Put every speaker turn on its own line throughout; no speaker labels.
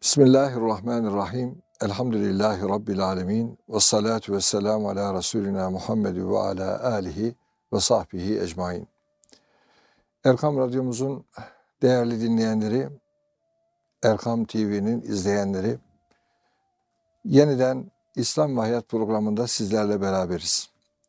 Bismillahirrahmanirrahim. Elhamdülillahi Rabbil alemin. Ve salatu ve selamu ala Resulina Muhammed ve ala alihi ve sahbihi ecmain. Erkam Radyomuzun değerli dinleyenleri, Erkam TV'nin izleyenleri, yeniden İslam ve Hayat programında sizlerle beraberiz.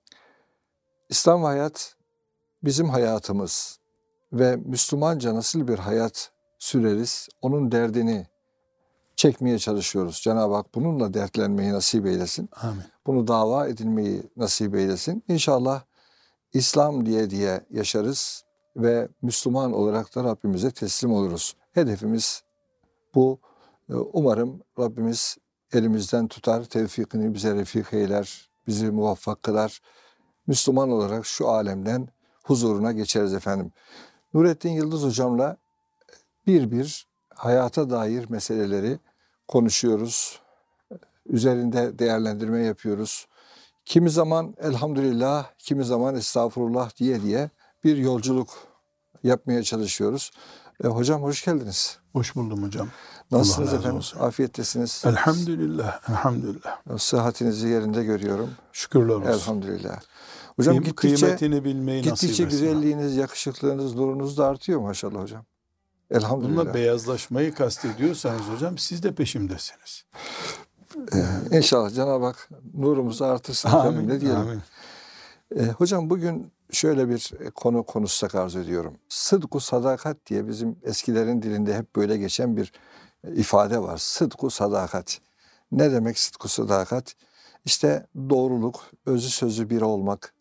İslam ve Hayat bizim hayatımız ve Müslümanca nasıl bir hayat süreriz, onun derdini çekmeye çalışıyoruz. Cenab-ı Hak bununla dertlenmeyi nasip eylesin.
Amin.
Bunu dava edinmeyi nasip eylesin. İnşallah İslam diye yaşarız ve Müslüman olarak da Rabbimize teslim oluruz. Hedefimiz bu. Umarım Rabbimiz elimizden tutar, tevfikini bize refik eyler, bizi muvaffak kılar. Müslüman olarak şu alemden huzuruna geçeriz efendim. Nurettin Yıldız hocamla bir hayata dair meseleleri konuşuyoruz. Üzerinde değerlendirme yapıyoruz. Kimi zaman elhamdülillah, kimi zaman estağfurullah diye bir yolculuk yapmaya çalışıyoruz. Hocam hoş geldiniz.
Hoş buldum hocam.
Nasılsınız efendim? Afiyettesiniz.
Elhamdülillah, elhamdülillah.
Sıhhatinizi yerinde görüyorum.
Şükürler olsun.
Elhamdülillah. Hocam
kıymetini bilmeyi nasip etsin.
Gittikçe güzelliğiniz, yakışıklığınız, nurunuz da artıyor maşallah hocam. Elhamdülillah.
Bununla beyazlaşmayı kastediyorsanız hocam siz de peşimdesiniz.
İnşallah Cenab-ı Hak nurumuzu artırsın.
Amin,
ne diyelim.
amin.
Hocam bugün şöyle bir konu konuşsak arzu ediyorum. Sıdku sadakat diye bizim eskilerin dilinde hep böyle geçen bir ifade var. Sıdku sadakat. Ne demek sıdku sadakat? İşte doğruluk, özü sözü bir olmak,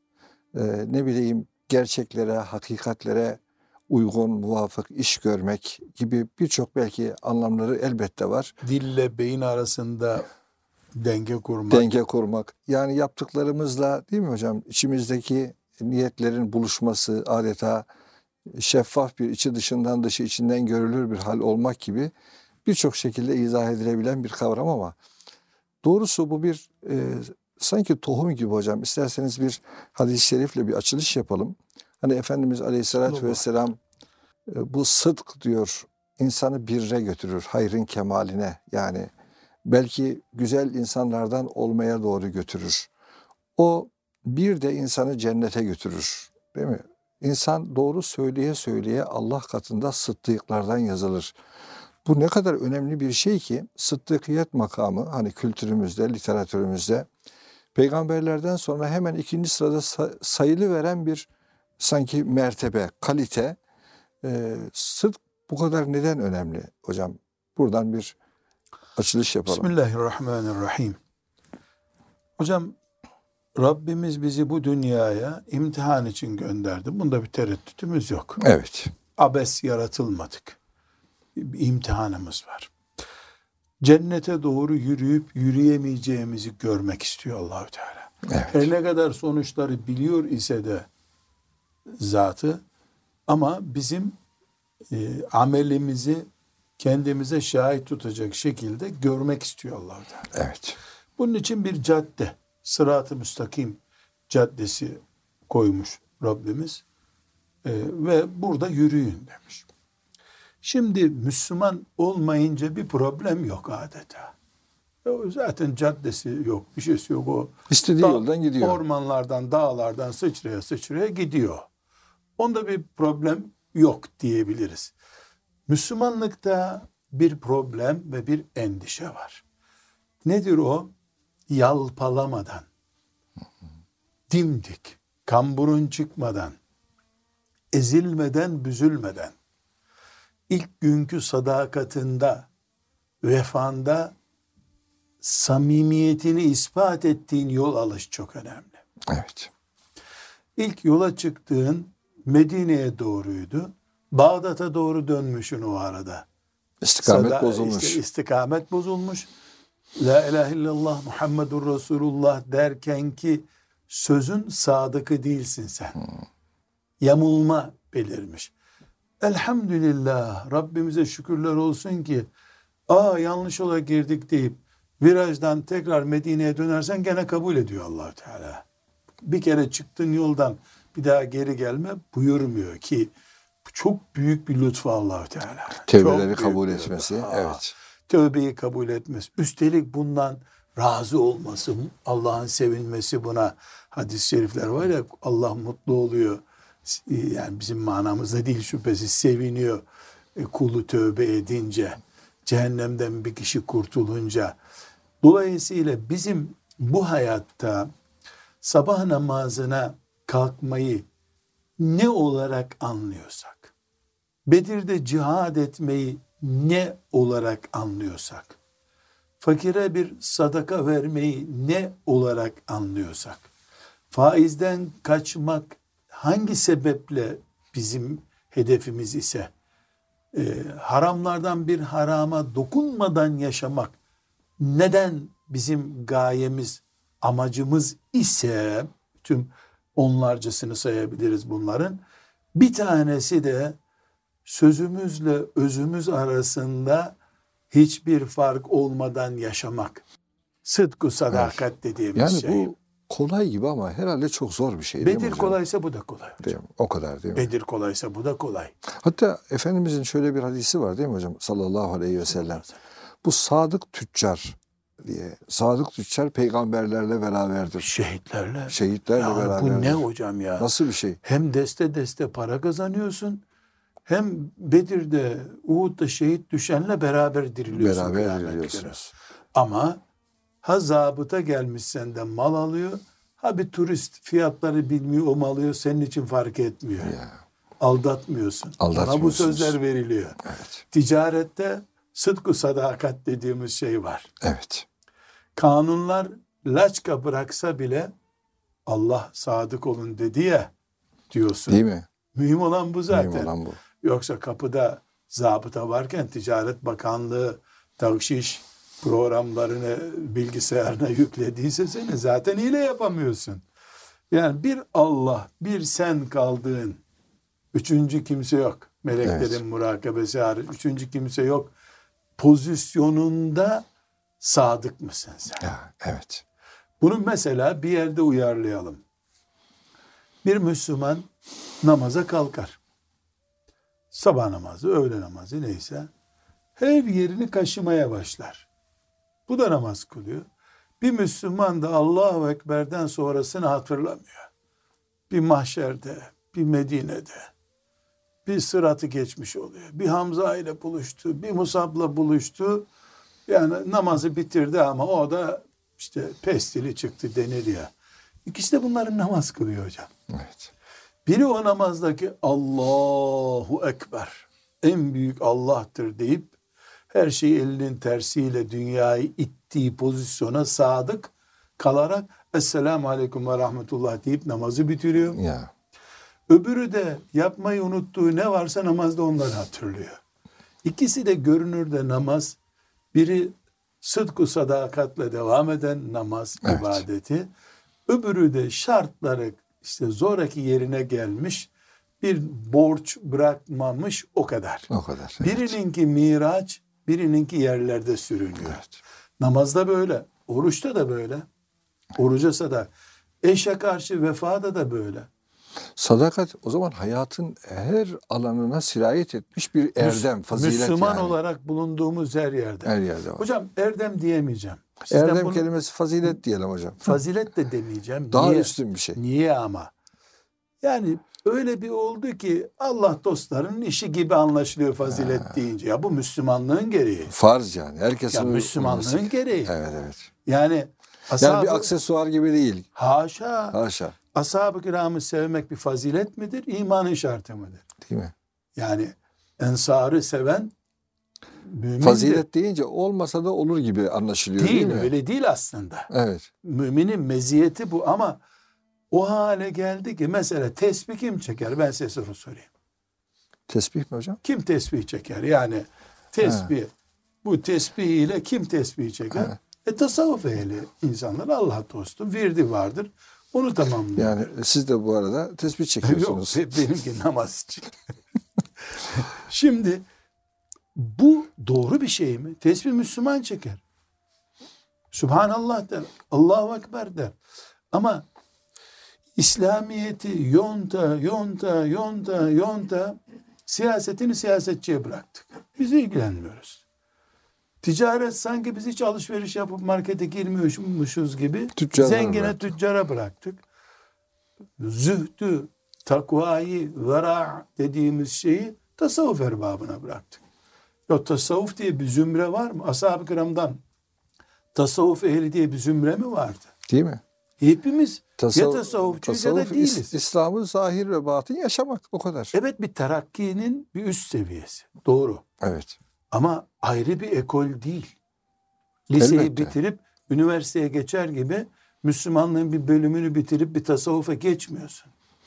gerçeklere, hakikatlere uygun, muvafık iş görmek gibi birçok belki anlamları elbette var.
Dille beyin arasında denge kurmak.
Denge kurmak. Yani yaptıklarımızla değil mi hocam? İçimizdeki niyetlerin buluşması adeta şeffaf bir içi dışından dışı içinden görülür bir hal olmak gibi birçok şekilde izah edilebilen bir kavram ama doğrusu bu bir sanki tohum gibi hocam. İsterseniz bir hadis-i şerifle bir açılış yapalım. Hani Efendimiz Aleyhisselatü Vesselam bu sıdk diyor insanı birre götürür, hayrın kemaline, yani belki güzel insanlardan olmaya doğru götürür. O bir de insanı cennete götürür, değil mi? İnsan doğru söyleye söyleye Allah katında sıddıklardan yazılır. Bu ne kadar önemli bir şey ki sıddıkiyet makamı hani kültürümüzde, literatürümüzde peygamberlerden sonra hemen ikinci sırada sayılı veren bir sanki mertebe, kalite. Sıdk bu kadar neden önemli hocam? Buradan bir açılış yapalım.
Bismillahirrahmanirrahim. Hocam Rabbimiz bizi bu dünyaya imtihan için gönderdi. Bunda bir tereddütümüz yok.
Evet.
Abes yaratılmadık. Bir imtihanımız var. Cennete doğru yürüyüp yürüyemeyeceğimizi görmek istiyor Allahü Teala.
Evet.
Her ne kadar sonuçları biliyor ise de zatı, ama bizim amelimizi kendimize şahit tutacak şekilde görmek istiyor Allahü Teala.
Evet.
Bunun için bir cadde, Sırat-ı Müstakim caddesi koymuş Rabbimiz ve burada yürüyün demiş. Şimdi Müslüman olmayınca bir problem yok adeta. Zaten caddesi yok, bir şeysi yok. O
İstediği yoldan gidiyor.
Ormanlardan, dağlardan sıçraya gidiyor. Onda bir problem yok diyebiliriz. Müslümanlıkta bir problem ve bir endişe var. Nedir o? Yalpalamadan, dimdik, kamburun çıkmadan, ezilmeden, büzülmeden, ilk günkü sadakatında, vefanda, samimiyetini ispat ettiğin yol alış çok önemli.
Evet.
İlk yola çıktığın Medine'ye doğruydu. Bağdat'a doğru dönmüşsün o arada.
İstikamet bozulmuş.
İşte istikamet bozulmuş. La ilahe illallah Muhammedur Resulullah derken ki sözün sadıkı değilsin sen. Yamulma belirmiş. Elhamdülillah, Rabbimize şükürler olsun ki yanlış yola girdik deyip virajdan tekrar Medine'ye dönersen gene kabul ediyor Allah Teala. Bir kere çıktığın yoldan bir daha geri gelme buyurmuyor ki çok büyük bir lütfu Allah Teala.
Tevbeleri kabul etmesi. Evet.
tövbeyi kabul etmez. Üstelik bundan razı olması, Allah'ın sevinmesi buna hadis-i şerifler var ya, Allah mutlu oluyor. Yani bizim manamızda değil şüphesiz, seviniyor kulu tövbe edince, cehennemden bir kişi kurtulunca. Dolayısıyla bizim bu hayatta sabah namazına kalkmayı ne olarak anlıyorsak, Bedir'de cihad etmeyi ne olarak anlıyorsak, fakire bir sadaka vermeyi ne olarak anlıyorsak, faizden kaçmak hangi sebeple bizim hedefimiz ise, haramlardan bir harama dokunmadan yaşamak neden bizim gayemiz, amacımız ise, tüm onlarcasını sayabiliriz bunların. Bir tanesi de sözümüzle özümüz arasında hiçbir fark olmadan yaşamak. Sıdku sadakat dediğimiz
Yani
şey.
bu kolay gibi ama herhalde çok zor bir şey değil mi
Bedir
hocam?
kolaysa bu da kolay hocam.
Değil mi? O kadar değil mi?
Bedir kolaysa bu da kolay.
Hatta Efendimizin şöyle bir hadisi var değil mi hocam? Sallallahu aleyhi ve sellem. Bu sadık tüccar diye. Sadık tüccar peygamberlerle beraberdir.
Şehitlerle.
Şehitlerle
Ya
beraberdir.
bu ne hocam ya?
Nasıl bir şey?
Hem deste deste para kazanıyorsun, hem Bedir'de, Uhud'da şehit düşenle beraber diriliyorsun.
Beraber
kıyamet günü.
diriliyorsunuz.
Ama ha zabıta gelmiş senden mal alıyor, ha bir turist fiyatları bilmiyor, o mal alıyor, senin için fark etmiyor.
Ya.
Aldatmıyorsun. Ona bu
Aldatmıyorsunuz.
sözler veriliyor.
Evet.
Ticarette sıdku sadakat dediğimiz şey var.
Evet.
Kanunlar laçka bıraksa bile Allah sadık olun dedi ya diyorsun.
Değil mi?
Mühim olan bu zaten.
Mühim olan bu.
Yoksa kapıda zabıta varken Ticaret Bakanlığı takşiş programlarını bilgisayarına yüklediyse seni zaten hile yapamıyorsun. Yani bir Allah, bir sen kaldığın, üçüncü kimse yok. Meleklerin murakabesi hariç üçüncü kimse yok pozisyonunda sadık mısın sen?
Ya, evet.
Bunu mesela bir yerde uyarlayalım. Bir Müslüman namaza kalkar. Sabah namazı, öğle namazı neyse. Her yerini kaşımaya başlar. Bu da namaz kılıyor. Bir Müslüman da Allahu Ekber'den sonrasını hatırlamıyor. Bir mahşerde, bir Medine'de, bir Sırat'ı geçmiş oluyor. Bir Hamza ile buluştu, bir Musab'la buluştu. Yani namazı bitirdi ama o da işte pestili çıktı denir ya. İkisi de bunların namaz kılıyor hocam.
Evet.
Biri o namazdaki Allahu Ekber, en büyük Allah'tır deyip her şeyi elinin tersiyle dünyayı ittiği pozisyona sadık kalarak Esselamu Aleyküm ve Rahmetullah deyip namazı bitiriyor.
Ya.
Öbürü de yapmayı unuttuğu ne varsa namazda onları hatırlıyor. İkisi de görünürde namaz, biri sıdku sadakatle devam eden namaz,
Evet.
ibadeti, öbürü de şartları işte zoraki yerine gelmiş, bir borç bırakmamış, o kadar.
O kadar. Evet.
Birininki miraç, birininki yerlerde sürünüyor.
Evet.
Namazda böyle, oruçta da böyle. Oruca sadak. Eşe karşı vefada da böyle.
Sadakat o zaman hayatın her alanına sirayet etmiş bir erdem, fazilet
Müslüman
yani.
olarak bulunduğumuz her yerde.
Her yerde var.
Hocam erdem diyemeyeceğim. Sizden
Erdem
bunu
kelimesi fazilet diyelim hocam.
fazilet de demeyeceğim.
Daha
Niye?
üstün bir şey.
Niye ama? Yani öyle bir oldu ki Allah dostlarının işi gibi anlaşılıyor fazilet deyince. Ya bu Müslümanlığın gereği.
Farz yani. Herkesin
Ya Müslümanlığın gereği.
Evet evet.
Yani
Yani bir aksesuar gibi değil.
haşa.
Haşa.
Ashab-ı kiramı sevmek bir fazilet midir? İmanın şartı mıdır?
Değil mi?
Yani ensarı seven mümindir.
Fazilet deyince olmasa da olur gibi anlaşılıyor değil,
değil
mi?
öyle değil aslında.
Evet.
Müminin meziyeti bu ama o hale geldi ki mesela tesbih kim çeker? Ben size soru sorayım.
Tesbih mi hocam?
Kim tesbih çeker? Yani tesbih, bu tesbih ile kim tesbih çeker? Tasavvuf ehli insanlar, Allah dostu, virdi vardır. Onu tamamlıyor.
Yani siz de bu arada tesbih
Yok,
çekiyorsunuz.
benimki namaz için. Şimdi bu doğru bir şey mi? Tesbih Müslüman çeker. Subhanallah der. Allahu Ekber der. Ama İslamiyet'i yonta siyasetini siyasetçiye bıraktık. Biz ilgilenmiyoruz. Ticaret sanki biz hiç alışveriş yapıp markete girmiyormuşuz gibi
Tüccarlara
zengine
bıraktık.
tüccara bıraktık. Zühdü, takvayı, vera dediğimiz şeyi tasavvuf erbabına bıraktık. Ya tasavvuf diye bir zümre var mı? Ashab-ı kiramdan tasavvuf ehli diye bir zümre mi vardı?
Değil mi?
Hepimiz ya
Tasavvuf,
tasavvufçuyuz ya da değiliz.
İslam'ı zahir ve batın yaşamak, o kadar.
Evet, bir terakkinin bir üst seviyesi. Doğru.
Evet.
Ama ayrı bir ekol değil. Liseyi
Elbette.
bitirip üniversiteye geçer gibi Müslümanlığın bir bölümünü bitirip bir tasavvufa geçmiyorsun.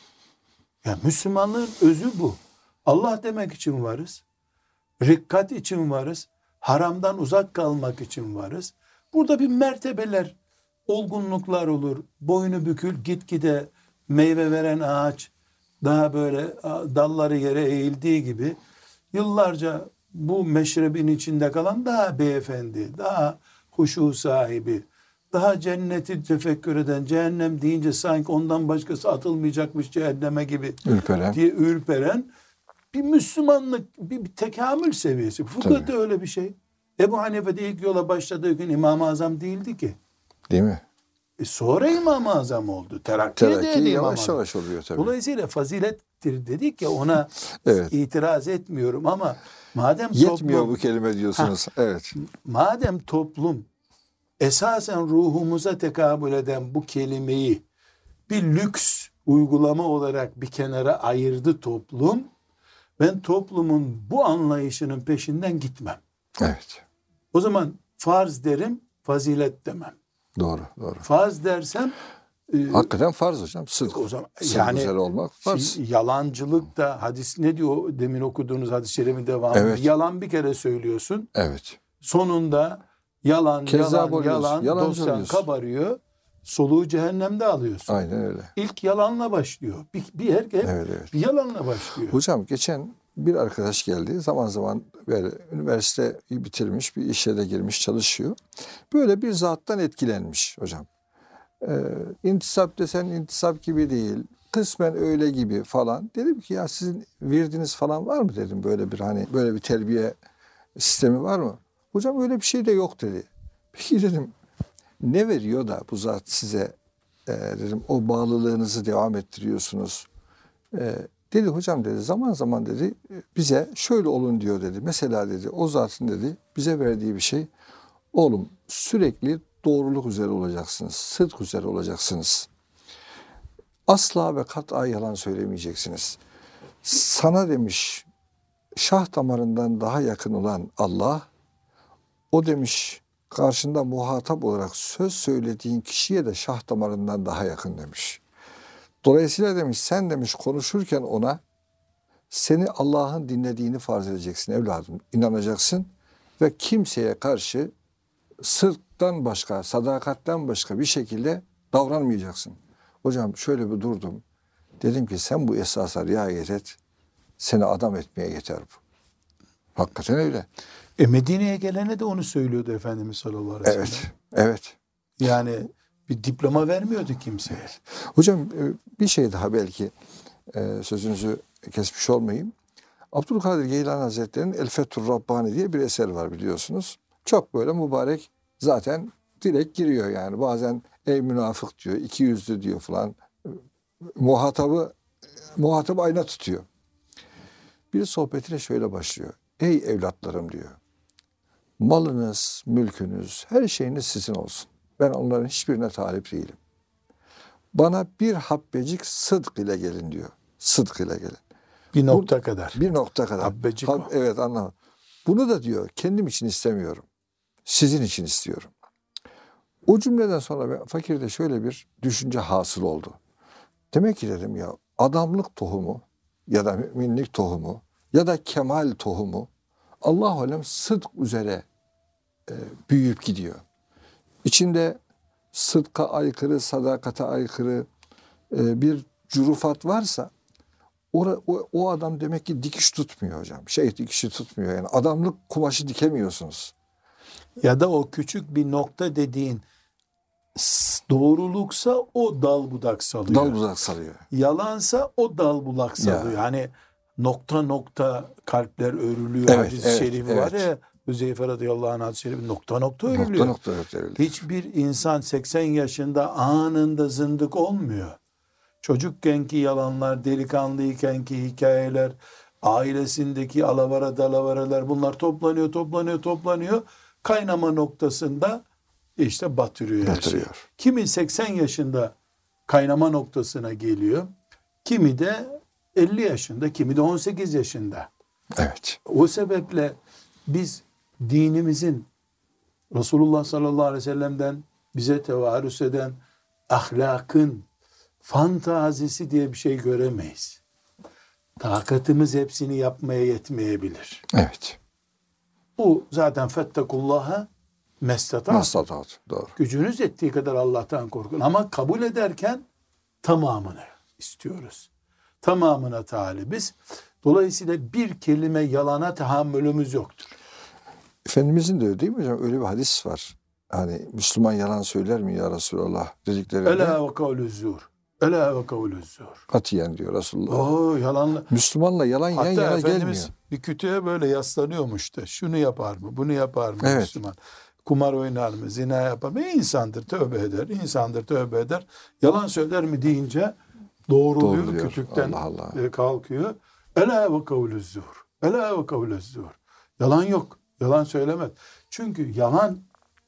Ya Müslümanlığın özü bu. Allah demek için varız. Rikkat için varız. Haramdan uzak kalmak için varız. Burada bir mertebeler, olgunluklar olur. Boynu bükül, gitgide meyve veren ağaç daha böyle dalları yere eğildiği gibi yıllarca bu meşrebin içinde kalan daha beyefendi, daha huşu sahibi, daha cenneti tefekkür eden, cehennem deyince sanki ondan başkası atılmayacakmış cehenneme gibi
Ürperen.
diye ürperen bir Müslümanlık, bir tekamül seviyesi. Fıkıh da öyle bir şey. Ebu Hanife de ilk yola başladığı gün İmam-ı Azam değildi ki.
Değil mi?
Sonra İmam-ı Azam oldu. Terakki
Terakki
İmam-ı
yavaş
Azam.
yavaş oluyor tabii.
Dolayısıyla fazilettir dedik ya, ona
Evet.
itiraz etmiyorum ama madem
Yetmiyor
toplum,
bu kelime diyorsunuz. Evet.
madem toplum esasen ruhumuza tekabül eden bu kelimeyi bir lüks uygulama olarak bir kenara ayırdı toplum, ben toplumun bu anlayışının peşinden gitmem.
Evet.
O zaman farz derim, fazilet demem.
Doğru. Doğru.
Farz dersem
Hakikaten farz hocam. Sıdk.
o zaman
Yani güzel olmak farz.
yalancılık da, hadis ne diyor demin okuduğunuz hadis-i şerifin devamı?
Evet.
Yalan bir kere söylüyorsun.
Evet.
Sonunda yalan
Kezzap oluyorsun, yalancı
dosyan
oluyorsun.
kabarıyor. Soluğu cehennemde alıyorsun.
Aynen öyle.
İlk yalanla başlıyor. Bir erkek
Evet.
bir yalanla başlıyor.
Hocam geçen bir arkadaş geldi. Zaman zaman böyle üniversiteyi bitirmiş, bir işe de girmiş, çalışıyor. Böyle bir zattan etkilenmiş hocam. İntisap desen intisap gibi değil. Kısmen öyle gibi falan. Dedim ki ya sizin virdiniz falan var mı dedim. Böyle bir hani böyle bir terbiye sistemi var mı? Hocam öyle bir şey de yok dedi. Peki dedim ne veriyor da bu zat size dedim o bağlılığınızı devam ettiriyorsunuz. Dedi hocam dedi zaman zaman dedi bize şöyle olun diyor dedi. Mesela dedi o zatın dedi bize verdiği bir şey, oğlum sürekli doğruluk üzere olacaksınız. Sıdk üzere olacaksınız. Asla ve kat'a yalan söylemeyeceksiniz. Sana demiş şah damarından daha yakın olan Allah, o demiş karşında muhatap olarak söz söylediğin kişiye de şah damarından daha yakın demiş. Dolayısıyla demiş sen demiş konuşurken ona seni Allah'ın dinlediğini farz edeceksin evladım. İnanacaksın ve kimseye karşı sırttan başka, sadakatten başka bir şekilde davranmayacaksın. Hocam şöyle bir durdum. Dedim ki sen bu esasa riayet et. Seni adam etmeye yeter bu. Hakikaten öyle.
Medine'ye gelene de onu söylüyordu Efendimiz sallallahu aleyhi ve sellem.
Evet, evet.
Yani bir diploma vermiyordu kimseye.
Hocam bir şey daha belki sözünüzü kesmiş olmayayım. Abdülkadir Geylani Hazretleri'nin El Fethur Rabbani diye bir eser var biliyorsunuz. Çok böyle mübarek, zaten direkt giriyor yani. Bazen ey münafık diyor, iki yüzlü diyor falan. Muhatabı ayna tutuyor. Bir sohbetine şöyle başlıyor. Ey evlatlarım diyor. Malınız, mülkünüz, her şeyiniz sizin olsun. Ben onların hiçbirine talip değilim. Bana bir habbecik sıdk ile gelin diyor. Sıdk ile gelin.
Bir nokta kadar.
Bir nokta kadar.
Habbecik o.
Evet anlamadım. Bunu da diyor kendim için istemiyorum. Sizin için istiyorum. O cümleden sonra fakirde şöyle bir düşünce hasıl oldu. Demek ki dedim ya adamlık tohumu ya da müminlik tohumu ya da kemal tohumu Allah-u alem sıdk üzere büyüyüp gidiyor. İçinde sıdka aykırı, sadakate aykırı bir cürufat varsa o adam demek ki dikiş tutmuyor hocam. Dikişi tutmuyor yani. Adamlık kumaşı dikemiyorsunuz.
Ya da o küçük bir nokta dediğin doğruluksa o dal budak salıyor.
Dal budak salıyor.
Yalansa o dal budak salıyor.
Ya.
Hani nokta nokta kalpler örülüyor
Evet,
hadis-i
evet,
şerifi
evet.
var ya, Hüzeyfe radıyallahu anh hadis-i şerif nokta nokta
Nokta
örülüyor.
nokta örülüyor.
Hiçbir insan 80 yaşında anında zındık olmuyor. Çocukkenki yalanlar, delikanlıykenki hikayeler, ailesindeki alavara dalavaralar, bunlar toplanıyor. Kaynama noktasında işte batırıyor her şeyi. Kimi 80 yaşında kaynama noktasına geliyor. Kimi de 50 yaşında, kimi de 18 yaşında.
Evet.
O sebeple biz dinimizin Resulullah sallallahu aleyhi ve sellem'den bize tevarüs eden ahlakın fantazisi diye bir şey göremeyiz. Takatımız hepsini yapmaya yetmeyebilir.
Evet.
Bu zaten fettekullaha mestatat.
Maslahat. Doğru.
Gücünüz yettiği kadar Allah'tan korkun. Ama kabul ederken tamamını istiyoruz. Tamamına talibiz. Dolayısıyla bir kelime yalana tahammülümüz yoktur.
Efendimizin de öyle değil mi hocam? Öyle bir hadis var. Hani Müslüman yalan söyler mi ya Resulallah dediklerinde.
Ela ve kavlüzzur. Ela ve kavlüzzur.
Katiyen diyor Resulullah.
Yalanla.
Müslümanla yalan yan
Hatta
yana
Efendimiz
gelmiyor.
bir kütüğe böyle yaslanıyormuş da şunu yapar mı, bunu yapar mı
Evet.
Müslüman? Kumar oynar mı, zina yapar mı? İnsandır, tövbe eder. İnsandır, tövbe eder. Yalan söyler mi deyince doğruluyor,
Doğruluyor.
kütükten
Allah Allah.
kalkıyor. Ela ve kavlüzzur. Ela ve kavlüzzur. Yalan yok. Yalan söylemez. Çünkü yalan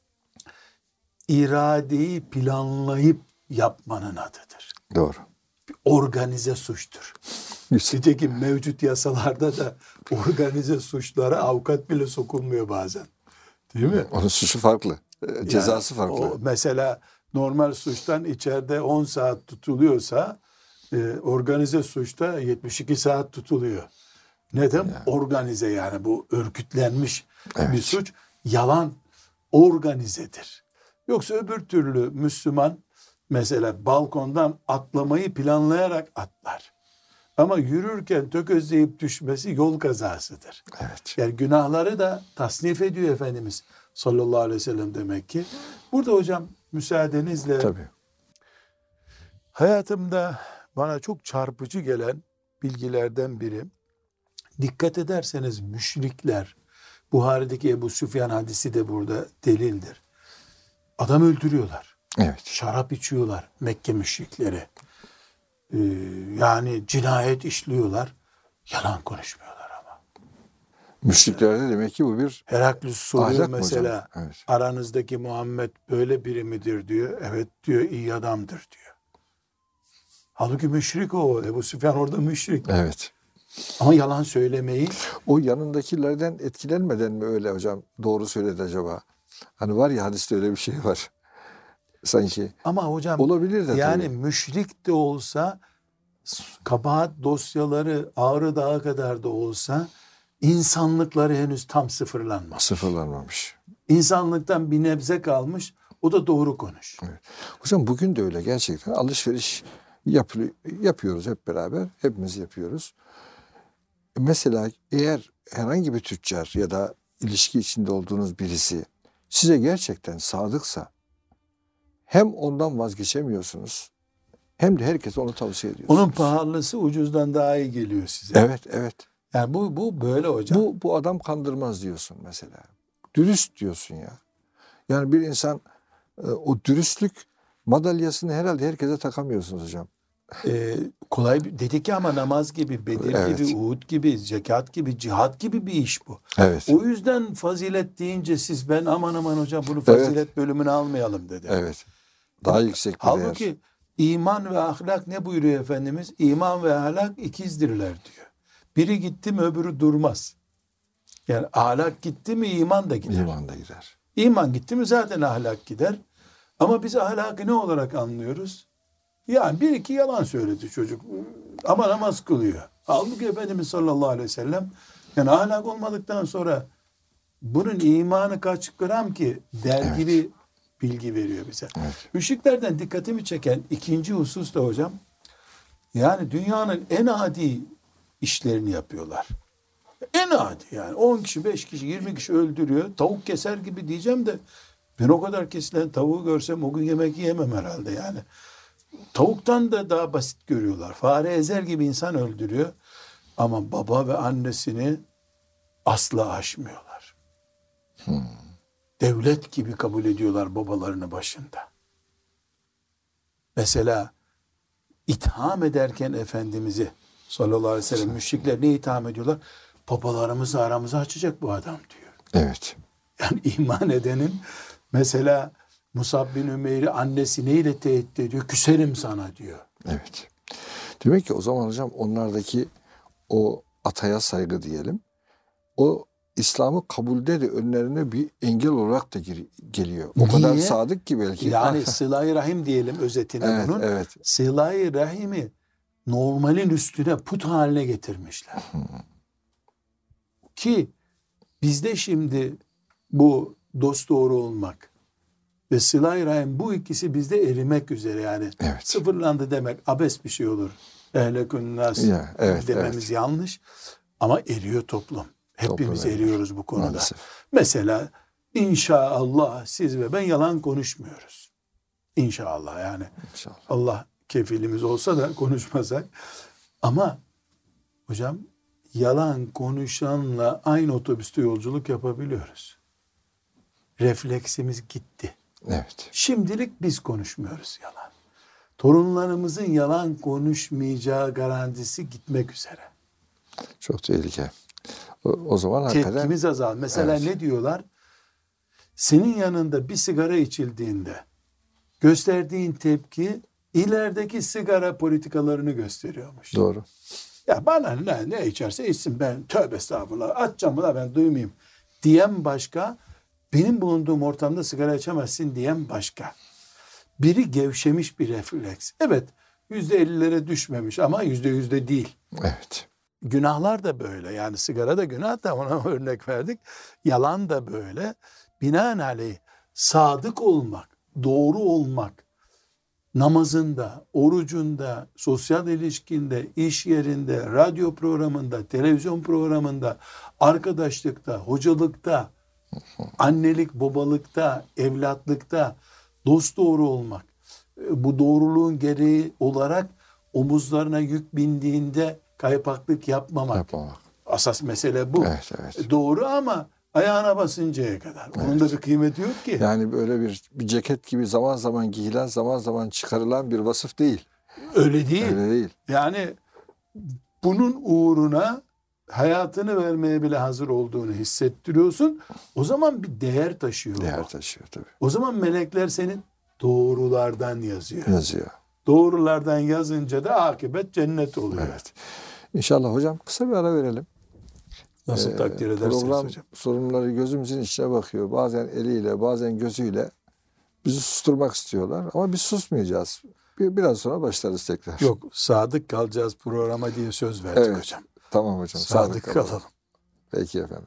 iradeyi planlayıp yapmanın adıdır.
Doğru.
Organize suçtur. Nitekim mevcut yasalarda da organize suçlara avukat bile sokulmuyor bazen. Değil mi?
Onun suçu farklı. Cezası farklı.
O mesela normal suçtan içeride 10 saat tutuluyorsa organize suçta 72 saat tutuluyor. Neden?
Yani.
Organize, yani bu örgütlenmiş
Evet.
bir suç. Yalan organizedir. Yoksa öbür türlü Müslüman mesela balkondan atlamayı planlayarak atlar. Ama yürürken tökezleyip düşmesi yol kazasıdır.
Evet.
Yani günahları da tasnif ediyor Efendimiz sallallahu aleyhi ve sellem demek ki. Burada hocam müsaadenizle
Tabii.
hayatımda bana çok çarpıcı gelen bilgilerden biri, dikkat ederseniz müşrikler, Buhari'deki Ebu Süfyan hadisi de burada delildir. Adam öldürüyorlar.
Evet.
Şarap içiyorlar Mekke müşrikleri. Yani cinayet işliyorlar. Yalan konuşmuyorlar ama.
Müşriklerde demek ki bu bir
Heraklus soruyor
ahlak mı
mesela.
hocam? Evet.
Aranızdaki Muhammed böyle biri midir diyor. Evet diyor, iyi adamdır diyor. Halbuki müşrik o. Ebu Süfyan orada müşrik.
Evet.
Ama yalan söylemeyi.
O yanındakilerden etkilenmeden mi öyle hocam doğru söyledi acaba? Hani var ya hadiste öyle bir şey var. Sanki.
Ama hocam
Olabilir de
yani
tabii.
müşrik de olsa, kabahat dosyaları Ağrı Dağı kadar da olsa insanlıkları henüz tam sıfırlanmamış.
Sıfırlanmamış.
İnsanlıktan bir nebze kalmış. O da doğru konuş.
Evet. Hocam bugün de öyle gerçekten. Alışveriş yapıyoruz hep beraber. Hepimiz yapıyoruz. Mesela eğer herhangi bir tüccar ya da ilişki içinde olduğunuz birisi size gerçekten sadıksa hem ondan vazgeçemiyorsunuz hem de herkese onu tavsiye ediyorsunuz.
Onun pahalısı ucuzdan daha iyi geliyor size.
Evet, evet.
Yani bu böyle hocam.
Bu adam kandırmaz diyorsun mesela. Dürüst diyorsun ya. Yani bir insan o dürüstlük madalyasını herhalde herkese takamıyorsunuz hocam.
Kolay dedik ya, ama namaz gibi, Bedir
Evet.
gibi, Uhud gibi, zekat gibi, cihat gibi bir iş bu.
Evet.
O yüzden fazilet deyince siz ben aman hocam bunu fazilet bölümüne almayalım dedi.
Evet. Daha yüksek bir
Halbuki
değer.
iman ve ahlak ne buyuruyor Efendimiz? İman ve ahlak ikizdirler diyor. Biri gitti mi öbürü durmaz. Yani ahlak gitti mi iman da gider.
İman da gider.
İman gitti mi zaten ahlak gider. Ama biz ahlakı ne olarak anlıyoruz? Yani bir iki yalan söyledi çocuk ama namaz kılıyor. Halbuki Efendimiz sallallahu aleyhi ve sellem yani ahlak olmadıktan sonra bunun imanı kaç gram ki der
Evet.
gibi bilgi veriyor bize.
Evet.
Müşriklerden dikkatimi çeken ikinci husus da hocam, yani dünyanın en adi işlerini yapıyorlar. En adi yani 10 kişi, 5 kişi, 20 kişi öldürüyor. Tavuk keser gibi diyeceğim de ben o kadar kesilen tavuğu görsem o gün yemek yiyemem herhalde yani. Tavuktan da daha basit görüyorlar. Fare ezer gibi insan öldürüyor. Ama baba ve annesini asla aşmıyorlar. Devlet gibi kabul ediyorlar babalarını başında. Mesela itham ederken Efendimiz'i sallallahu aleyhi ve sellem müşrikler ne itham ediyorlar? Babalarımızı aramıza açacak bu adam diyor.
Evet.
Yani iman edenin mesela Musab bin Ümeyr'i annesi neyle tehdit ediyor? Küserim sana diyor.
Evet. Demek ki o zaman hocam onlardaki o ataya saygı diyelim. O İslam'ı kabulde de önlerine bir engel olarak da geliyor. O kadar
Niye?
sadık ki belki.
Yani sıla-i rahim diyelim özetine
Evet,
bunun.
evet.
Sıla-i rahimi normalin üstüne put haline getirmişler. Ki bizde şimdi bu dosdoğru olmak ve sıla-i rahim, bu ikisi bizde erimek üzere yani.
Evet.
Sıfırlandı demek abes bir şey olur. Ehlekün nas
Ya, evet,
dememiz
evet.
yanlış. Ama eriyor toplum. Hepimiz
Toplum eriyor.
eriyoruz bu konuda.
Maalesef.
Mesela inşallah siz ve ben yalan konuşmuyoruz. İnşallah yani.
İnşallah.
Allah kefilimiz olsa da konuşmasak. Ama hocam yalan konuşanla aynı otobüste yolculuk yapabiliyoruz. Refleksimiz gitti.
Evet.
Şimdilik biz konuşmuyoruz yalan. Torunlarımızın yalan konuşmayacağı garantisi gitmek üzere.
Çok tehlike. O zaman hakikaten
Tepkimiz azal. Mesela
Evet.
ne diyorlar? Senin yanında bir sigara içildiğinde gösterdiğin tepki ilerideki sigara politikalarını gösteriyormuş.
doğru.
Ya bana ne içerse içsin, ben tövbe estağfurullah atacağım buna, ben duymayayım diyen başka, benim bulunduğum ortamda sigara içemezsin diyen başka. Biri gevşemiş bir refleks. Evet, %50'lere düşmemiş ama %100 de değil.
Evet.
Günahlar da böyle. Yani sigara da günah da, ona örnek verdik. Yalan da böyle. Binaenaleyh sadık olmak, doğru olmak, namazında, orucunda, sosyal ilişkinde, iş yerinde, radyo programında, televizyon programında, arkadaşlıkta, hocalıkta, annelik, babalıkta, evlatlıkta dosdoğru olmak. Bu doğruluğun gereği olarak omuzlarına yük bindiğinde kaypaklık yapmamak.
Yapmamak.
Asas mesele bu.
Evet, evet.
Doğru ama ayağına basıncaya kadar. Onun da bir kıymeti yok ki.
Yani böyle bir ceket gibi zaman zaman giyilen, zaman zaman çıkarılan bir vasıf değil.
Öyle değil.
Öyle değil.
Yani bunun uğruna hayatını vermeye bile hazır olduğunu hissettiriyorsun. O zaman bir değer taşıyor.
Değer
o.
taşıyor tabii.
O zaman melekler senin doğrulardan yazıyor.
Yazıyor.
Doğrulardan yazınca da akıbet cennet oluyor.
Evet. İnşallah hocam kısa bir ara verelim.
Nasıl takdir edersiniz
Program
hocam?
sorunları gözümüzün içine bakıyor. Bazen eliyle, bazen gözüyle bizi susturmak istiyorlar. Ama biz susmayacağız. Biraz sonra başlarız tekrar.
Yok, sadık kalacağız programa diye söz verdik
Evet.
hocam.
Tamam hocam.
Sadık kalalım.
Peki efendim.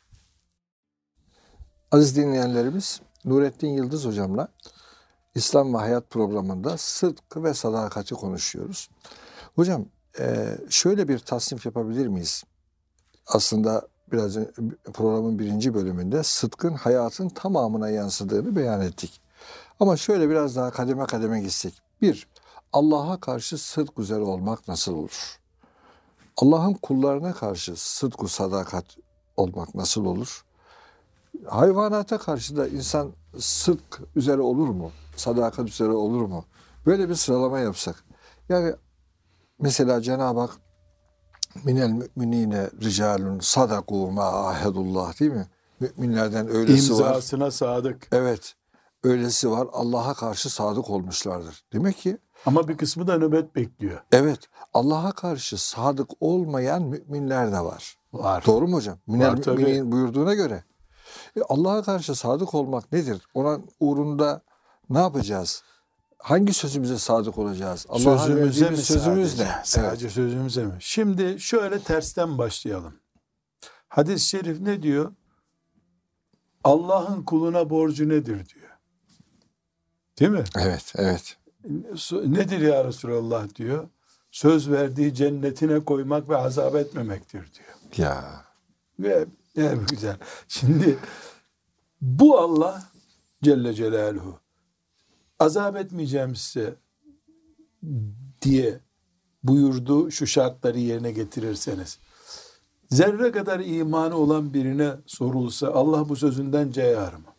Aziz dinleyenlerimiz, Nurettin Yıldız hocamla İslam ve Hayat programında sıdkı ve sadakati konuşuyoruz. Hocam şöyle bir tasnif yapabilir miyiz? Aslında biraz programın birinci bölümünde sıdkın hayatın tamamına yansıdığını beyan ettik. Ama şöyle biraz daha kademe kademe gitsek. Bir, Allah'a karşı sıdk üzere olmak nasıl olur? Allah'ın kullarına karşı sıdk-ı sadakat olmak nasıl olur? Hayvanata karşı da insan sıdk üzere olur mu? Sadakat üzere olur mu? Böyle bir sıralama yapsak. Yani mesela Cenab-ı Hak minel müminine ricalun sadaku ma ahedullah, değil mi? Müminlerden öylesi var.
İmzasına sadık.
Evet. Öylesi var. Allah'a karşı sadık olmuşlardır. Demek ki
Ama bir kısmı da nöbet bekliyor.
evet, Allah'a karşı sadık olmayan müminler de var.
Var.
Doğru mu hocam? Minel
Var tabii.
müminin buyurduğuna göre. Allah'a karşı sadık olmak nedir? Onun uğrunda ne yapacağız? Hangi sözümüze sadık olacağız? Allah'a
Sözümüze mi
verdiğimiz sözümüz
sadece?
ne?
Sadece sözümüze mi? Şimdi şöyle tersten başlayalım. Hadis-i şerif ne diyor? Allah'ın kuluna borcu nedir diyor. Değil mi?
Evet, evet.
Nedir ya Resulallah diyor. Söz verdiği cennetine koymak ve azap etmemektir diyor.
Ya.
Ve ne güzel. Şimdi bu Allah Celle Celaluhu azap etmeyeceğim size diye buyurdu, şu şartları yerine getirirseniz. Zerre kadar imanı olan birine sorulsa Allah bu sözünden cayar mı?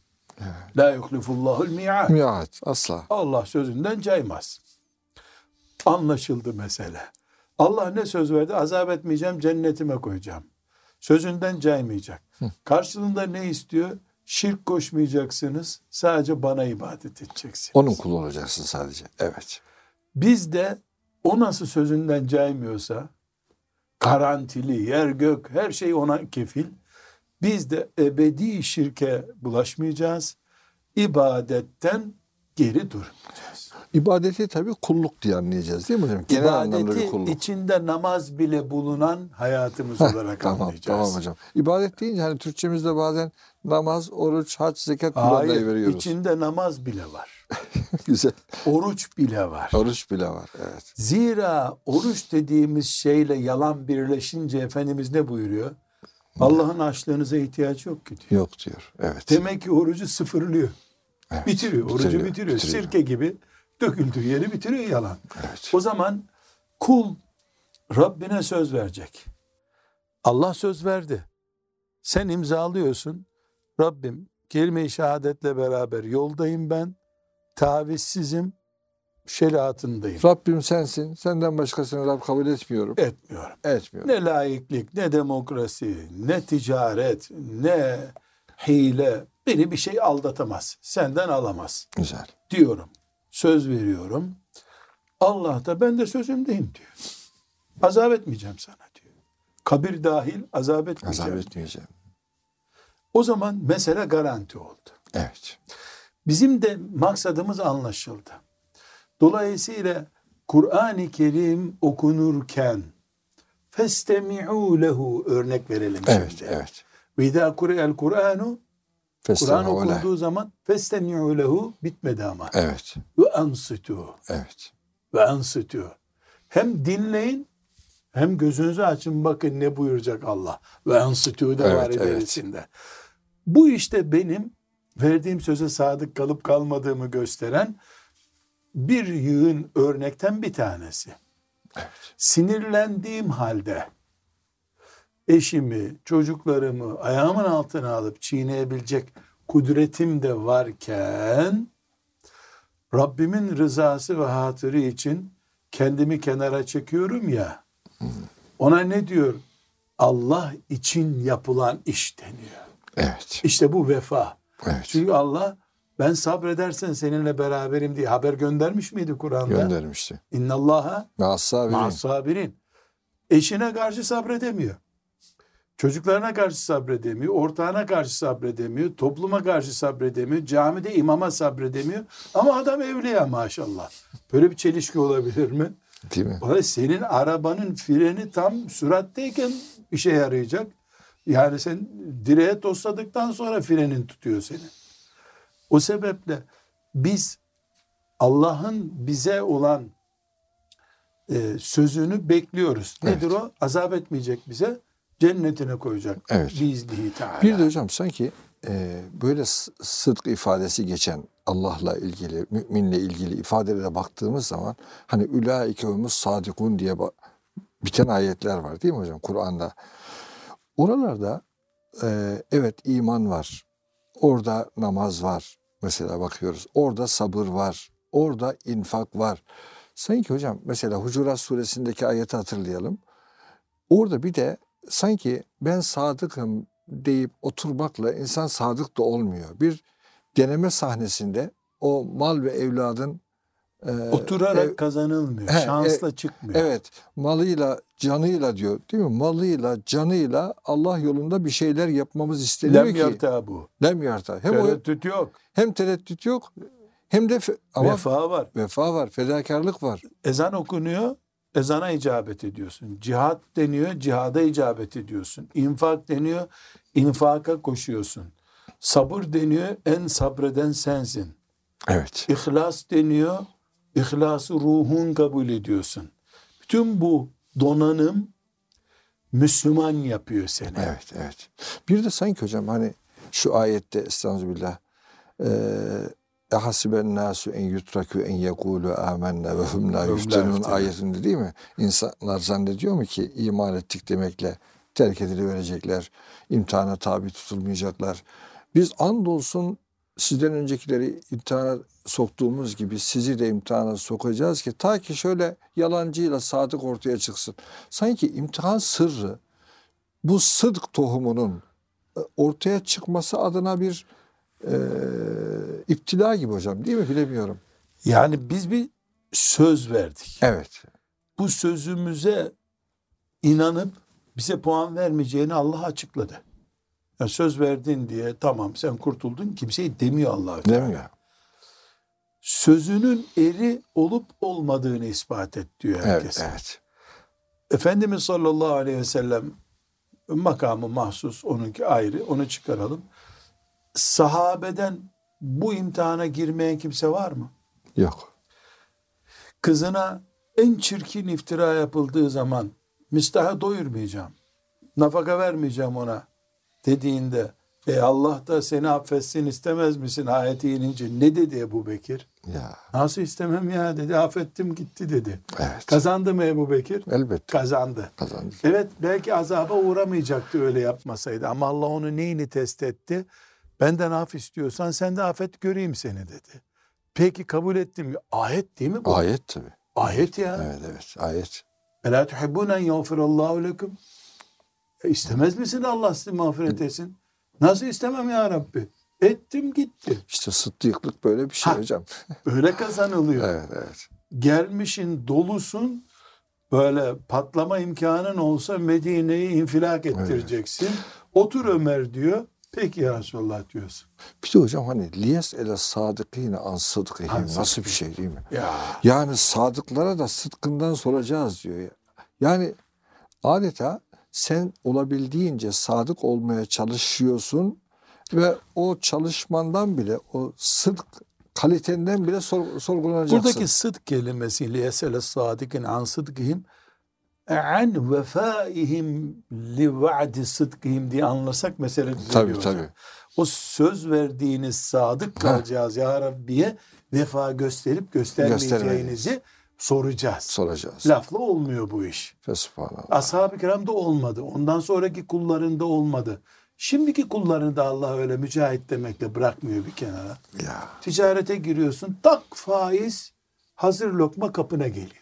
La yuklifullahul mi'ad.
Mi'ad asla.
Allah sözünden caymaz. Anlaşıldı mesele. Allah ne söz verdi? Azap etmeyeceğim, cennetime koyacağım. Sözünden caymayacak. Karşılığında ne istiyor? Şirk koşmayacaksınız. Sadece bana ibadet edeceksiniz.
Onun kulu olacaksın sadece. Evet.
Biz de o nasıl sözünden caymıyorsa, garantili, yer gök her şey ona kefil. Biz de ebedi şirke bulaşmayacağız. İbadetten geri durmayacağız.
İbadeti tabii kulluk diye anlayacağız değil mi hocam? Genel anlamda bir
İbadeti
kulluk.
içinde namaz bile bulunan hayatımız olarak
Tamam,
anlayacağız.
tamam hocam. İbadet deyince hani Türkçemizde bazen namaz, oruç, hac, zekat
Hayır,
veriyoruz.
içinde namaz bile var.
Güzel.
Oruç bile var.
Oruç bile var. Evet.
Zira oruç dediğimiz şeyle yalan birleşince Efendimiz ne buyuruyor? Allah'ın açlığınıza ihtiyaç yok ki diyor.
Yok diyor. Evet.
Demek ki orucu sıfırlıyor.
Evet.
Bitiriyor. Orucu bitiriyor. Sirke gibi döküldüğü yeri bitiriyor yalan.
Evet.
O zaman kul Rabbine söz verecek. Allah söz verdi. Sen imzalıyorsun. Rabbim kelime-i şehadetle beraber yoldayım ben. Tavizsizim. Şeriatındayım.
Rabbim sensin. Senden başkasını Rab kabul etmiyorum.
Etmiyorum.
Etmiyorum.
Ne laiklik, ne demokrasi, ne ticaret, ne hile beni bir şey aldatamaz. Senden alamaz
Güzel.
diyorum. Söz veriyorum. Allah da ben de sözümdeyim diyor. Azap etmeyeceğim sana diyor. Kabir dahil azap etmeyeceğim.
Azap etmeyeceğim.
O zaman mesele garanti oldu.
Evet.
Bizim de maksadımız anlaşıldı. Dolayısıyla Kur'an-ı Kerim okunurken festemi'u lehu örnek verelim
Evet.
şimdi.
Evet.
Ve izâ kure'el Kur'anu Kur'an
Festemi'u leh.
okunduğu zaman festemi'u lehu bitmedi ama.
Evet.
Ve ansitû.
Evet.
Ve ansitû. Hem dinleyin hem gözünüzü açın bakın ne buyuracak Allah. Ve ansitû de var
Evet,
ilerisinde. Bu işte benim verdiğim söze sadık kalıp kalmadığımı gösteren bir yığın örnekten bir tanesi.
Evet.
Sinirlendiğim halde eşimi, çocuklarımı ayağımın altına alıp çiğneyebilecek kudretim de varken Rabbimin rızası ve hatırı için kendimi kenara çekiyorum ya. Ona ne diyor? Allah için yapılan iş deniyor.
Evet.
İşte bu vefa.
Evet.
Çünkü Allah ben sabredersen seninle beraberim diye haber göndermiş miydi Kur'an'da?
Göndermişti.
İnnallaha
Ma'as-sabirin.
ma'as-sabirin. Eşine karşı sabredemiyor. Çocuklarına karşı sabredemiyor. Ortağına karşı sabredemiyor. Topluma karşı sabredemiyor. Camide imama sabredemiyor. Ama adam evliya maşallah. Böyle bir çelişki olabilir mi?
Değil mi?
Senin arabanın freni tam süratteyken işe yarayacak. Yani sen direğe tosladıktan sonra frenin tutuyor seni. O sebeple biz Allah'ın bize olan sözünü bekliyoruz. Nedir o? Azap etmeyecek bize. Cennetine koyacak.
Evet.
Bizlihi Teala.
Bir de hocam sanki böyle sıdk ifadesi geçen Allah'la ilgili, müminle ilgili ifadelere baktığımız zaman hani ulaike humus sadikun diye biten ayetler var değil mi hocam Kur'an'da? Oralarda evet iman var. Orada namaz var. Mesela bakıyoruz. Orada sabır var. Orada infak var. Sanki hocam mesela Hucurat suresindeki ayeti hatırlayalım. Orada bir de sanki ben sadıkım deyip oturmakla insan sadık da olmuyor. Bir deneme sahnesinde o mal ve evladın
oturarak kazanılmıyor. Şansla çıkmıyor.
Evet. Malıyla, canıyla diyor. Değil mi? Malıyla, canıyla Allah yolunda bir şeyler yapmamız isteniyor
Lem
ki.
yarta bu.
Lem yarta.
Tereddüt yok.
Hem tereddüt yok hem de ama
Vefa var.
vefa var, fedakarlık var.
Ezan okunuyor. Ezana icabet ediyorsun. Cihat deniyor. Cihada icabet ediyorsun. İnfak deniyor. İnfaka koşuyorsun. Sabır deniyor. En sabreden sensin.
Evet.
İhlas deniyor. İhlası ruhun kabul ediyorsun. Bütün bu donanım Müslüman yapıyor seni.
Evet, evet. Bir de sanki hocam hani şu ayette estağfirullah ehasiben nasu en yutraku en yekulu amennâ ve hum la yuftenun ayetinde değil mi? İnsanlar zannediyor mu ki iman ettik demekle terk ediliverecekler. İmtihana tabi tutulmayacaklar. Biz andolsun sizden öncekileri imtihana soktuğumuz gibi sizi de imtihana sokacağız ki ta ki şöyle yalancıyla sadık ortaya çıksın. Sanki imtihan sırrı bu sıdk tohumunun ortaya çıkması adına bir iptila gibi hocam, değil mi? Bilemiyorum.
Yani biz bir söz verdik.
Evet.
Bu sözümüze inanıp bize puan vermeyeceğini Allah açıkladı. Yani söz verdin diye tamam sen kurtuldun kimseye demiyor Allah.
Değil mi?
Sözünün eri olup olmadığını ispat et diyor herkes.
Evet, evet.
Efendimiz sallallahu aleyhi ve sellem makamı mahsus, onunki ayrı, onu çıkaralım. Sahabeden bu imtihana girmeyen kimse var mı?
Yok.
Kızına en çirkin iftira yapıldığı zaman Mistah'ı doyurmayacağım, nafaka vermeyeceğim ona dediğinde Allah da seni affetsin istemez misin ayeti inince ne dedi Ebu Bekir?
Ya.
Nasıl istemem ya dedi, affettim gitti dedi.
Evet.
Kazandı mı Ebu Bekir?
Elbette.
Kazandı.
Kazandı.
Evet, belki azaba uğramayacaktı öyle yapmasaydı ama Allah onu neyini test etti? Benden af istiyorsan sen de affet göreyim seni dedi. Peki kabul ettim mi? Ayet değil mi bu?
Ayet tabii.
Ayet ya.
Evet, evet. Ayet.
Ela tuhibbunen yağfirallahu lekum. İstemez misin Allah sizi mağfiret etsin? Nasıl istemem ya Rabbi? Ettim gitti.
İşte sıddıklık böyle bir şey
Ha.
hocam.
Öyle kazanılıyor.
Evet, evet.
Gelmişin dolusun, böyle patlama imkanın olsa Medine'yi infilak ettireceksin. Otur Ömer diyor. Peki ya Resulullah diyorsun.
Bir de hocam hani liyes ele sadıkine an sıdkihim
An
nasıl
sıdkihim.
bir şey değil mi?
Ya.
Yani sadıklara da sıdkından soracağız diyor ya. Yani adeta sen olabildiğince sadık olmaya çalışıyorsun ve o çalışmandan bile o sıdk kalitenden bile sorgulanacaksın.
Buradaki sıdk kelimesi liyesele sadikin an sıdkihim an vefaihim li va'di sıdkihim diye anlasak mesele düzeliyor.
Tabii
hocam.
tabii.
O söz verdiğiniz sadık kalacağız ya Rabbi'ye vefa gösterip göstermeyeceğinizi soracağız. Lafla olmuyor bu iş.
Subhanallah.
Ashab-ı kiramda olmadı. Ondan sonraki kullarında olmadı. Şimdiki kullarını da Allah öyle mücahit demekle bırakmıyor bir kenara.
Ya.
Ticarete giriyorsun, tak faiz, hazır lokma kapına geliyor.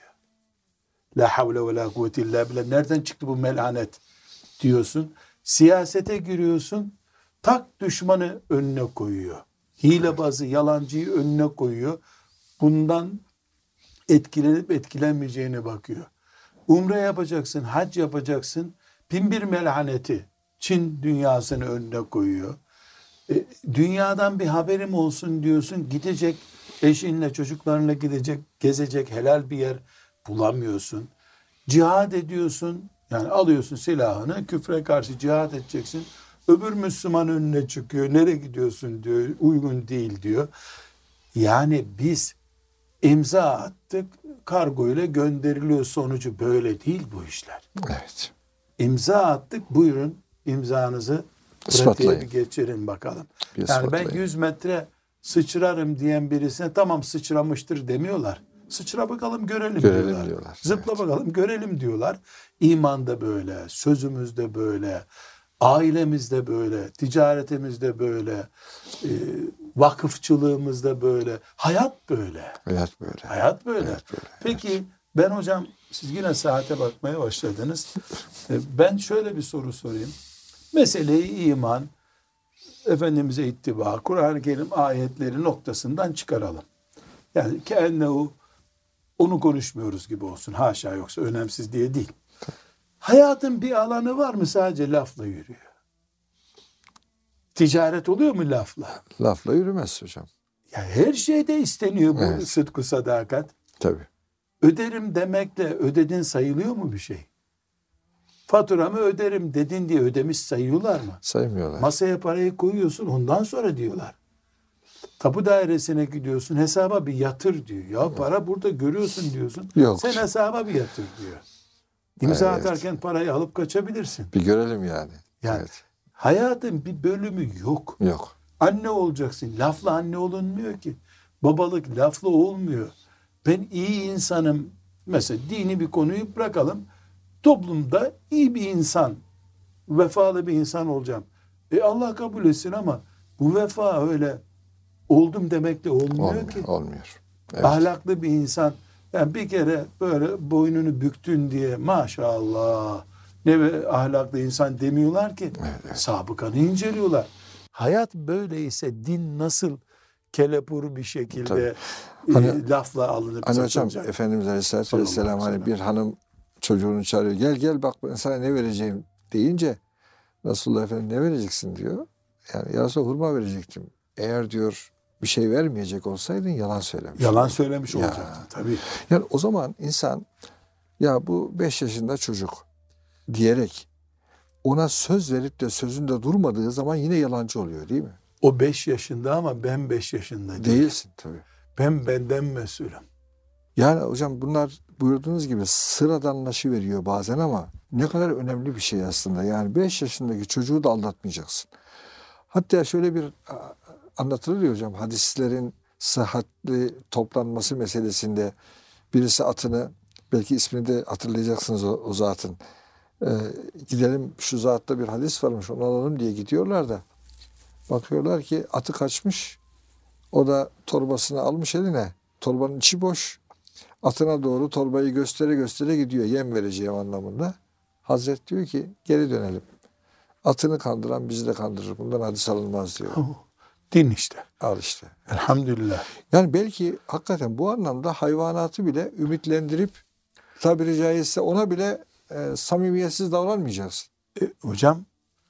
La havle ve la kuvvete illa billah. Nereden çıktı bu melanet diyorsun. Siyasete giriyorsun, tak düşmanı önüne koyuyor. Hilebazı, yalancıyı önüne koyuyor. Bundan etkilenip etkilenmeyeceğine bakıyor. Umre yapacaksın, hac yapacaksın. Bin bir melhaneti Çin dünyasını önüne koyuyor. Dünyadan bir haberim olsun diyorsun. Gidecek, eşinle çocuklarla gidecek, gezecek helal bir yer bulamıyorsun. Cihad ediyorsun. Yani alıyorsun silahını, küfre karşı cihad edeceksin. Öbür Müslüman önüne çıkıyor. Nereye gidiyorsun diyor. Uygun değil diyor. Yani biz imza attık, kargo ile gönderiliyor, sonucu böyle değil bu işler.
Evet.
İmza attık, buyurun imzanızı pratiğe bir geçirin bakalım. Yani ben 100 metre sıçrarım diyen birisine tamam sıçramıştır demiyorlar. Sıçra bakalım görelim diyorlar. Zıpla bakalım görelim diyorlar. İman da böyle, sözümüz de böyle, ailemiz de böyle, ticaretimiz de böyle, vakıfçılığımız da böyle, hayat böyle. Hayat böyle. Peki ben hocam, siz yine saate bakmaya başladınız. Ben şöyle bir soru sorayım. Meseleyi iman, Efendimiz'e ittiba, Kur'an-ı Kerim ayetleri noktasından çıkaralım. Yani kennehu onu konuşmuyoruz gibi olsun. Haşa, yoksa önemsiz diye değil. Hayatın bir alanı var mı sadece lafla yürüyor? Ticaret oluyor mu lafla?
Lafla yürümez hocam.
Ya her şeyde isteniyor bu sıdk-ı sadakat.
Tabii.
Öderim demekle ödedin sayılıyor mu bir şey? Faturamı öderim dedin diye ödemiş sayıyorlar mı?
Saymıyorlar.
Masaya parayı koyuyorsun, ondan sonra diyorlar. Tapu dairesine gidiyorsun, hesaba bir yatır diyor. Ya para burada görüyorsun diyorsun.
Yok.
Sen hesaba bir yatır diyor. İmza atarken parayı alıp kaçabilirsin.
Bir görelim yani.
Yani hayatın bir bölümü yok.
Yok.
Anne olacaksın. Lafla anne olunmuyor ki. Babalık lafla olmuyor. Ben iyi insanım. Mesela dini bir konuyu bırakalım. Toplumda iyi bir insan vefalı bir insan olacağım. Allah kabul etsin ama bu vefa öyle oldum demekle olmuyor ki.
Olmuyor. Evet.
Ahlaklı bir insan, yani bir kere böyle boynunu büktün diye maşallah ne ahlaklı insan demiyorlar ki.
Evet.
Sabıkanı inceliyorlar. Hayat böyleyse din nasıl kelepur bir şekilde lafla alınıp
hani
satılacak?
hocam Efendimiz Aleyhisselatü Vesselam hani bir hanım çocuğunu çağırıyor. Gel bak ben sana ne vereceğim deyince Resulullah Efendimiz ne vereceksin diyor. Yani ya Resulallah hurma verecektim. Eğer diyor bir şey vermeyecek olsaydın yalan söylemiş.
Yalan söylemiş olacaktın tabii.
Yani o zaman insan ya bu 5 yaşında çocuk diyerek ona söz verip de sözünde durmadığı zaman yine yalancı oluyor değil mi?
O 5 yaşında ama ben 5 yaşında
Değilsin tabii.
Ben benden mesulüm.
Yani hocam bunlar buyurduğunuz gibi sıradanlaşıveriyor bazen ama ne kadar önemli bir şey aslında. Yani 5 yaşındaki çocuğu da aldatmayacaksın. Hatta şöyle bir anlatılır ya hocam, hadislerin sıhhatli toplanması meselesinde birisi atını, belki ismini de hatırlayacaksınız o zatın. Gidelim şu zatta bir hadis varmış onu alalım diye gidiyorlar da bakıyorlar ki atı kaçmış. O da torbasını almış eline. Torbanın içi boş. Atına doğru torbayı göstere göstere gidiyor. Yem vereceğim anlamında. Hazret diyor ki geri dönelim. Atını kandıran bizi de kandırır. Bundan hadis alınmaz diyor.
Din işte.
Al işte.
Elhamdülillah.
Yani belki hakikaten bu anlamda hayvanatı bile ümitlendirip tabiri caizse ona bile samimiyetsiz davranmayacaksın.
Hocam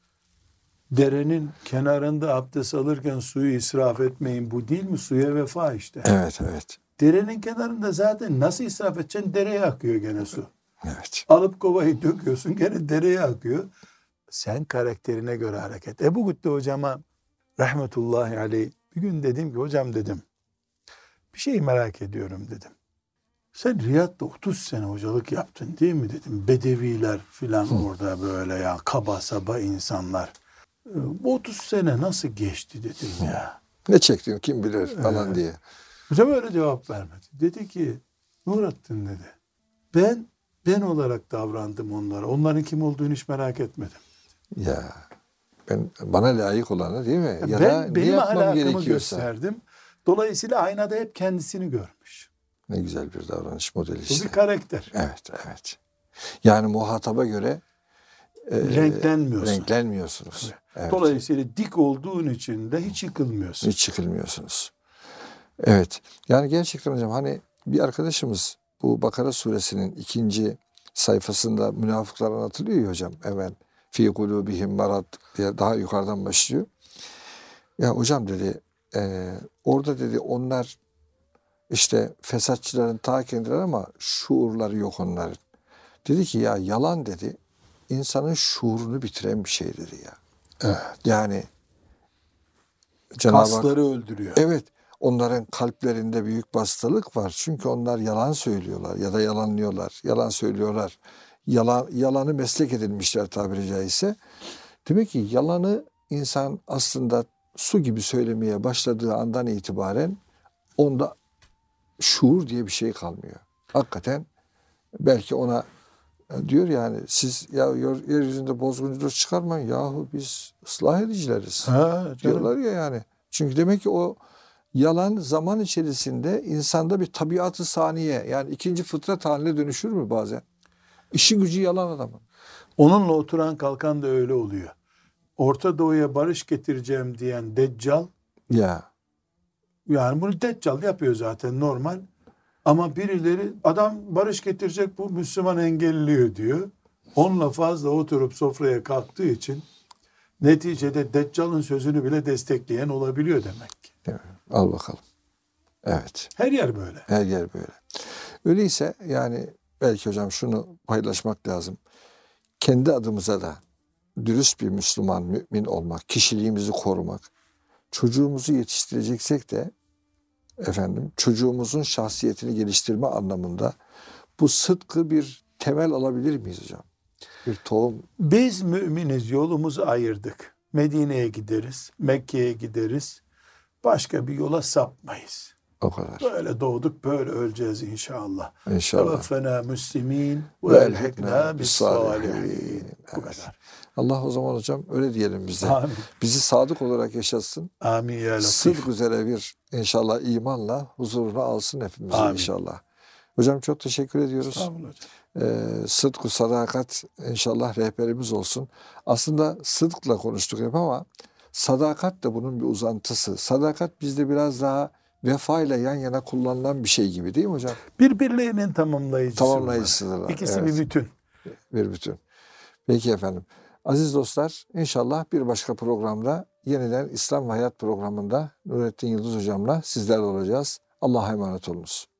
derenin kenarında abdest alırken suyu israf etmeyin. Bu değil mi? Suya vefa işte.
Evet.
Derenin kenarında zaten nasıl israf edeceksin? Dereye akıyor gene su.
Evet.
Alıp kovayı döküyorsun gene dereye akıyor. Sen karakterine göre hareket. Ebu Gütte hocama rahmetullahi aleyh bir gün dedim ki hocam dedim bir şey merak ediyorum dedim. Sen Riyad'da 30 sene hocalık yaptın değil mi dedim. Bedeviler filan orada böyle ya kaba saba insanlar. Bu 30 sene nasıl geçti dedim ya.
Ne çektin kim bilir falan diye.
Hocam öyle cevap vermedi. Dedi ki Nurattin dedi. Ben olarak davrandım onlara. Onların kim olduğunu hiç merak etmedim.
Ya bana layık olanı değil mi? Ya da ne
benim
yapmam
ahlakımı
gerekiyorsa.
gösterdim. Dolayısıyla aynada hep kendisini görmüş.
Ne güzel bir davranış modeli
Bu
işte.
bir karakter.
Evet. Yani muhataba göre renklenmiyorsunuz. Evet.
Dolayısıyla dik olduğun için de hiç yıkılmıyorsun.
Hiç çıkılmıyorsunuz. Evet. Yani gerçekten hocam hani bir arkadaşımız bu Bakara suresinin 2. sayfasında münafıklar anlatılıyor ya hocam. Hemen fi kulubihim marad diye daha yukarıdan başlıyor. Ya hocam dedi orada dedi onlar işte fesatçıların ta kendileri ama şuurları yok onların. Dedi ki ya yalan dedi insanın şuurunu bitiren bir şey dedi ya.
Evet.
Yani Cenab-ı Hak
kasları öldürüyor.
evet onların kalplerinde büyük hastalık var. Çünkü onlar yalan söylüyorlar ya da yalanlıyorlar. Yalan söylüyorlar. Yalanı meslek edinmişler tabiri caizse. Demek ki yalanı insan aslında su gibi söylemeye başladığı andan itibaren onda şuur diye bir şey kalmıyor. Hakikaten belki ona diyor yani siz ya yeryüzünde bozgunculuk çıkarmayın. Yahu biz ıslah edicileriz. Diyorlar ya yani. Çünkü demek ki o yalan zaman içerisinde insanda bir tabiatı saniye yani ikinci fıtrat haline dönüşür mü bazen? İşi gücü yalan adamın.
Onunla oturan kalkan da öyle oluyor. Orta Doğu'ya barış getireceğim diyen Deccal yani bunu Deccal yapıyor zaten normal. Ama birileri adam barış getirecek bu Müslüman engelliyor diyor. Onunla fazla oturup sofraya kalktığı için neticede Deccal'ın sözünü bile destekleyen olabiliyor demek ki.
Evet, al bakalım. Evet.
Her yer böyle.
Her yer böyle. Öyleyse yani belki hocam şunu paylaşmak lazım. Kendi adımıza da dürüst bir Müslüman, mümin olmak, kişiliğimizi korumak, çocuğumuzu yetiştireceksek de çocuğumuzun şahsiyetini geliştirme anlamında bu sıdkı bir temel alabilir miyiz hocam? Bir tohum.
Biz müminiz, yolumuzu ayırdık. Medine'ye gideriz, Mekke'ye gideriz. Başka bir yola sapmayız.
O kadar.
Böyle doğduk, böyle öleceğiz inşallah.
İnşallah.
Tevaffena müslimin
Ve
ve
elhikna
elhikna bis salihin.
bis-salihin.
Bu kadar.
Allah o zaman hocam öyle diyelim biz de.
Amin.
Bizi sadık olarak yaşatsın.
Amin ya Latif.
Sıdk üzere bir inşallah imanla huzuruna alsın hepimizi
Amin.
inşallah. Hocam çok teşekkür ediyoruz.
Estağfurullah hocam.
Sıdk-ı sadakat inşallah rehberimiz olsun. Aslında sıdkla konuştuk hep ama sadakat de bunun bir uzantısı. Sadakat bizde biraz daha vefa ile yan yana kullanılan bir şey gibi değil mi hocam?
Birbirlerinin tamamlayıcısı.
Tamamlayıcıdırlar.
İkisi
Evet,
bir bütün.
bir bütün. Peki efendim. Aziz dostlar, inşallah bir başka programda yeniden İslam ve Hayat programında Nurettin Yıldız hocamla sizlerle olacağız. Allah'a emanet olunuz.